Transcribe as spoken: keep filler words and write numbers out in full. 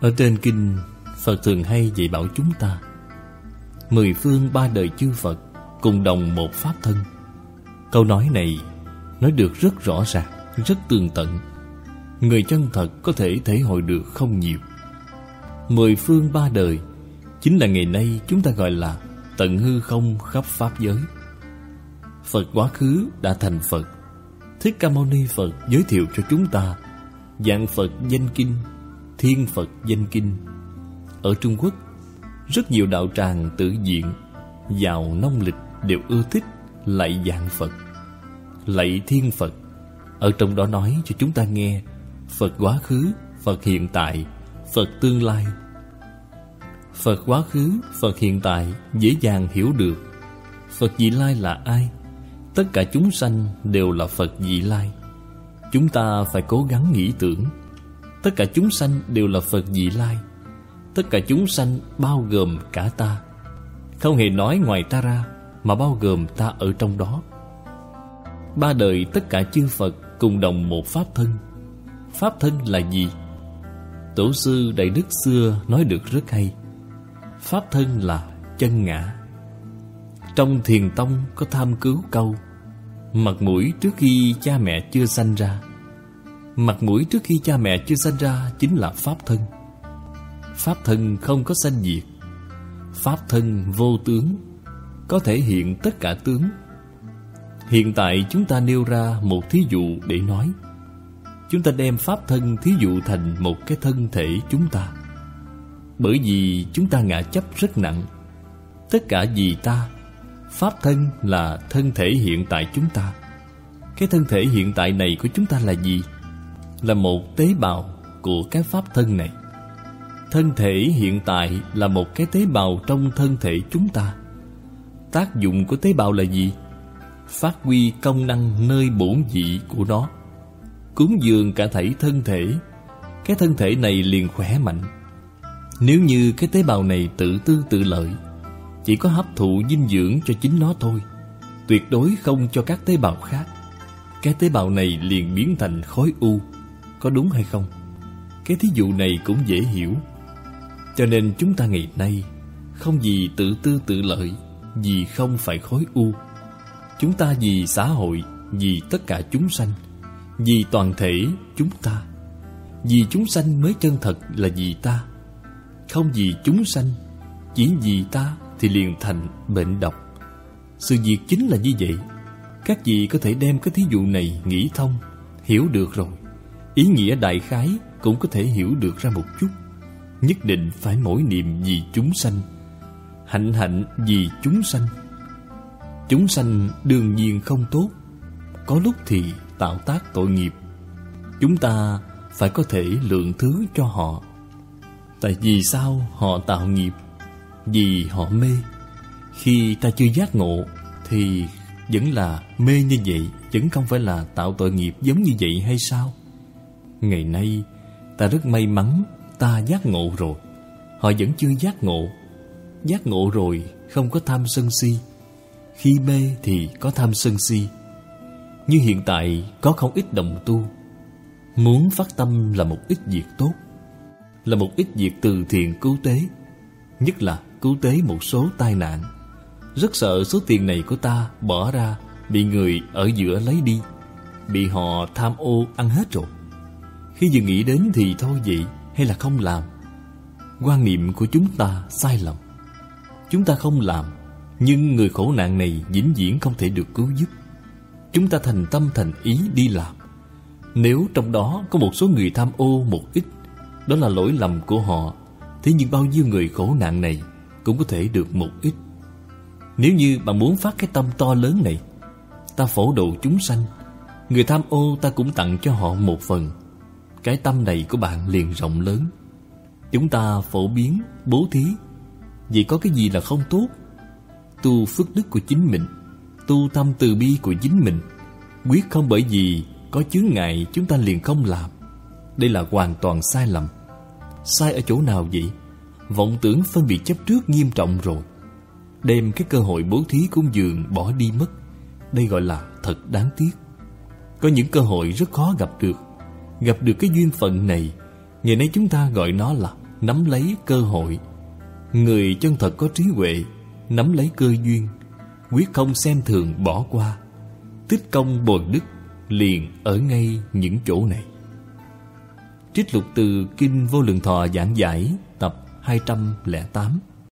Ở trên kinh, Phật thường hay dạy bảo chúng ta mười phương ba đời chư Phật cùng đồng một pháp thân. Câu nói này nói được rất rõ ràng, rất tường tận. Người chân thật có thể thể hội được không nhiều. Mười phương ba đời chính là ngày nay chúng ta gọi là tận hư không khắp pháp giới. Phật quá khứ đã thành Phật. Thích Ca Mâu Ni Phật giới thiệu cho chúng ta Vạn Phật danh kinh, Thiên Phật danh kinh. Ở Trung Quốc, rất nhiều đạo tràng tự viện, giàu nông lịch đều ưa thích lạy Vạn Phật, lạy Thiên Phật. Ở trong đó nói cho chúng ta nghe Phật quá khứ, Phật hiện tại, Phật tương lai. Phật quá khứ, Phật hiện tại dễ dàng hiểu được. Phật vị lai là ai? Tất cả chúng sanh đều là Phật vị lai. Chúng ta phải cố gắng nghĩ tưởng. Tất cả chúng sanh đều là Phật vị lai. Tất cả chúng sanh bao gồm cả ta. Không hề nói ngoài ta ra, mà bao gồm ta ở trong đó. Ba đời tất cả chư Phật cùng đồng một pháp thân. Pháp thân là gì? Tổ sư Đại Đức xưa nói được rất hay. Pháp thân là chân ngã. Trong Thiền Tông có tham cứu câu: mặt mũi trước khi cha mẹ chưa sanh ra. Mặt mũi trước khi cha mẹ chưa sanh ra chính là pháp thân. Pháp thân không có sanh diệt. Pháp thân vô tướng, có thể hiện tất cả tướng. Hiện tại chúng ta nêu ra một thí dụ để nói. Chúng ta đem pháp thân thí dụ thành một cái thân thể chúng ta. Bởi vì chúng ta ngã chấp rất nặng. Tất cả vì ta. Pháp thân là thân thể hiện tại chúng ta. Cái thân thể hiện tại này của chúng ta là gì? Là một tế bào của cái pháp thân này. Thân thể hiện tại là một cái tế bào trong thân thể chúng ta. Tác dụng của tế bào là gì? Phát huy công năng nơi bổn vị của nó. Cúng dường cả thảy thân thể, cái thân thể này liền khỏe mạnh. Nếu như cái tế bào này tự tư tự lợi, chỉ có hấp thụ dinh dưỡng cho chính nó thôi, tuyệt đối không cho các tế bào khác, cái tế bào này liền biến thành khối u. Có đúng hay không? Cái thí dụ này cũng dễ hiểu. Cho nên chúng ta ngày nay không vì tự tư tự lợi, vì không phải khối u. Chúng ta vì xã hội, vì tất cả chúng sanh, vì toàn thể chúng ta. Vì chúng sanh mới chân thật là vì ta. Không vì chúng sanh, chỉ vì ta thì liền thành bệnh độc. Sự việc chính là như vậy. Các vị có thể đem cái thí dụ này nghĩ thông, hiểu được rồi. Ý nghĩa đại khái cũng có thể hiểu được ra một chút. Nhất định phải mỗi niệm vì chúng sanh, hạnh hạnh vì chúng sanh. Chúng sanh đương nhiên không tốt, có lúc thì tạo tác tội nghiệp. Chúng ta phải có thể lượng thứ cho họ. Tại vì sao họ tạo nghiệp? Vì họ mê. Khi ta chưa giác ngộ thì vẫn là mê như vậy, vẫn không phải là tạo tội nghiệp giống như vậy hay sao? Ngày nay ta rất may mắn, ta giác ngộ rồi. Họ vẫn chưa giác ngộ. Giác ngộ rồi không có tham sân si. Khi mê thì có tham sân si. Như hiện tại có không ít đồng tu muốn phát tâm là một ít việc tốt, là một ít việc từ thiện cứu tế, nhất là cứu tế một số tai nạn. Rất sợ số tiền này của ta bỏ ra bị người ở giữa lấy đi, bị họ tham ô ăn hết rồi. Khi vừa nghĩ đến thì thôi vậy, hay là không làm. Quan niệm của chúng ta sai lầm. Chúng ta không làm, nhưng người khổ nạn này vĩnh viễn không thể được cứu giúp. Chúng ta thành tâm thành ý đi làm. Nếu trong đó có một số người tham ô một ít, đó là lỗi lầm của họ. Thế nhưng bao nhiêu người khổ nạn này cũng có thể được một ít. Nếu như bạn muốn phát cái tâm to lớn này, ta phổ độ chúng sanh, người tham ô ta cũng tặng cho họ một phần, cái tâm này của bạn liền rộng lớn. Chúng ta phổ biến, bố thí, vậy có cái gì là không tốt? Tu phước đức của chính mình, tu tâm từ bi của chính mình, quyết không bởi vì có chướng ngại chúng ta liền không làm. Đây là hoàn toàn sai lầm. Sai ở chỗ nào vậy? Vọng tưởng phân biệt chấp trước nghiêm trọng rồi. Đem cái cơ hội bố thí cúng dường bỏ đi mất. Đây gọi là thật đáng tiếc. Có những cơ hội rất khó gặp được. Gặp được cái duyên phận này, ngày nay chúng ta gọi nó là nắm lấy cơ hội. Người chân thật có trí huệ, nắm lấy cơ duyên, quyết không xem thường bỏ qua. Tích công bồi đức liền ở ngay những chỗ này. Trích lục từ Kinh Vô Lượng Thọ giảng giải tập hai trăm lẻ tám.